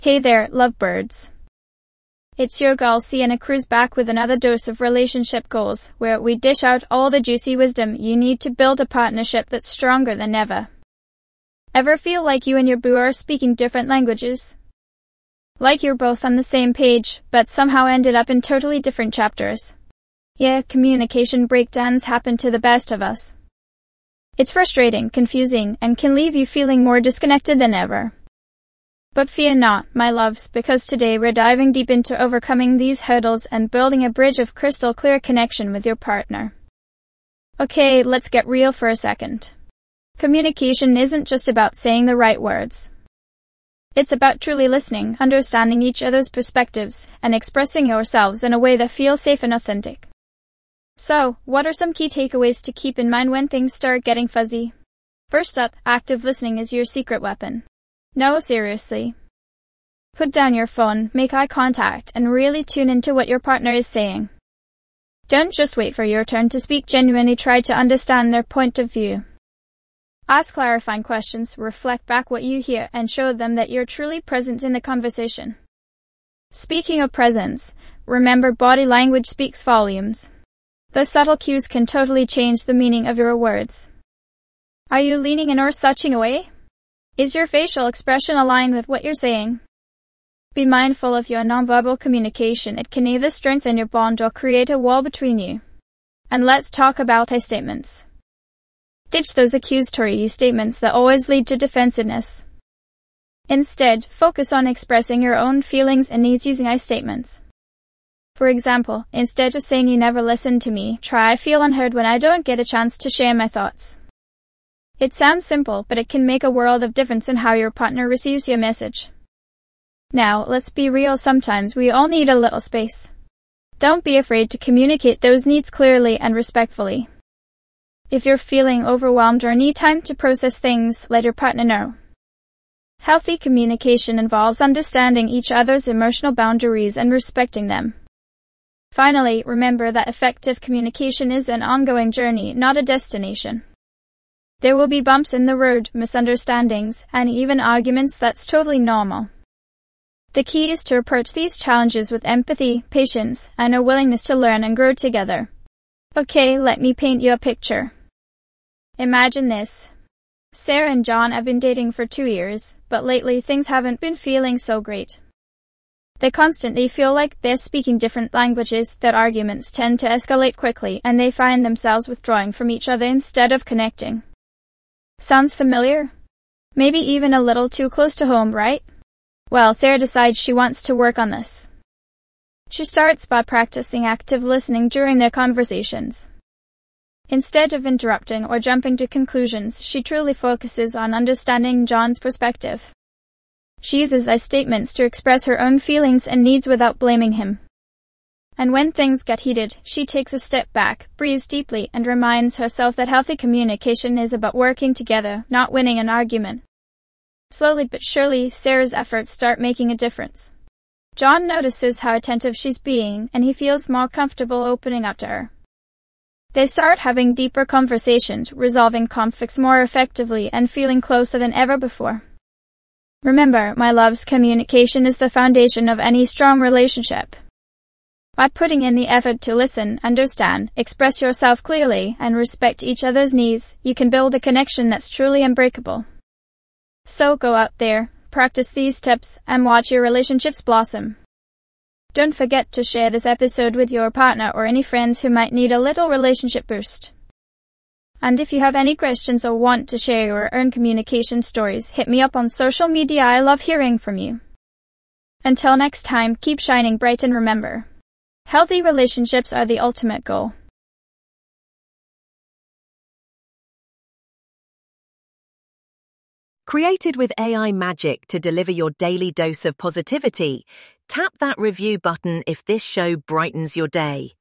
Hey there, lovebirds. It's your girl Sienna Cruz back with another dose of relationship goals, where we dish out all the juicy wisdom you need to build a partnership that's stronger than ever. Ever feel like you and your boo are speaking different languages? Like you're both on the same page, but somehow ended up in totally different chapters? Yeah, communication breakdowns happen to the best of us. It's frustrating, confusing, and can leave you feeling more disconnected than ever. But fear not, my loves, because today we're diving deep into overcoming these hurdles and building a bridge of crystal clear connection with your partner. Okay, let's get real for a second. Communication isn't just about saying the right words. It's about truly listening, understanding each other's perspectives, and expressing yourselves in a way that feels safe and authentic. So, what are some key takeaways to keep in mind when things start getting fuzzy? First up, active listening is your secret weapon. No, seriously. Put down your phone, make eye contact, and really tune into what your partner is saying. Don't just wait for your turn to speak, genuinely try to understand their point of view. Ask clarifying questions, reflect back what you hear, and show them that you're truly present in the conversation. Speaking of presence, remember body language speaks volumes. Those subtle cues can totally change the meaning of your words. Are you leaning in or slouching away? Is your facial expression aligned with what you're saying? Be mindful of your nonverbal communication. It can either strengthen your bond or create a wall between you. And let's talk about I statements. Ditch those accusatory statements that always lead to defensiveness. Instead, focus on expressing your own feelings and needs using I statements. For example, instead of saying you never listen to me, try I feel unheard when I don't get a chance to share my thoughts. It sounds simple, but it can make a world of difference in how your partner receives your message. Now, let's be real, sometimes we all need a little space. Don't be afraid to communicate those needs clearly and respectfully. If you're feeling overwhelmed or need time to process things, let your partner know. Healthy communication involves understanding each other's emotional boundaries and respecting them. Finally, remember that effective communication is an ongoing journey, not a destination. There will be bumps in the road, misunderstandings, and even arguments. That's totally normal. The key is to approach these challenges with empathy, patience, and a willingness to learn and grow together. Okay, let me paint you a picture. Imagine this. Sarah and John have been dating for 2 years, but lately things haven't been feeling so great. They constantly feel like they're speaking different languages, their arguments tend to escalate quickly, and they find themselves withdrawing from each other instead of connecting. Sounds familiar? Maybe even a little too close to home, right? Well, Sarah decides she wants to work on this. She starts by practicing active listening during their conversations. Instead of interrupting or jumping to conclusions, she truly focuses on understanding John's perspective. She uses I statements to express her own feelings and needs without blaming him. And when things get heated, she takes a step back, breathes deeply, and reminds herself that healthy communication is about working together, not winning an argument. Slowly but surely, Sarah's efforts start making a difference. John notices how attentive she's being, and he feels more comfortable opening up to her. They start having deeper conversations, resolving conflicts more effectively, and feeling closer than ever before. Remember, my loves, communication is the foundation of any strong relationship. By putting in the effort to listen, understand, express yourself clearly, and respect each other's needs, you can build a connection that's truly unbreakable. So go out there, practice these tips, and watch your relationships blossom. Don't forget to share this episode with your partner or any friends who might need a little relationship boost. And if you have any questions or want to share your own communication stories, hit me up on social media. I love hearing from you. Until next time, keep shining bright and remember, healthy relationships are the ultimate goal. Created with AI magic to deliver your daily dose of positivity, tap that review button if this show brightens your day.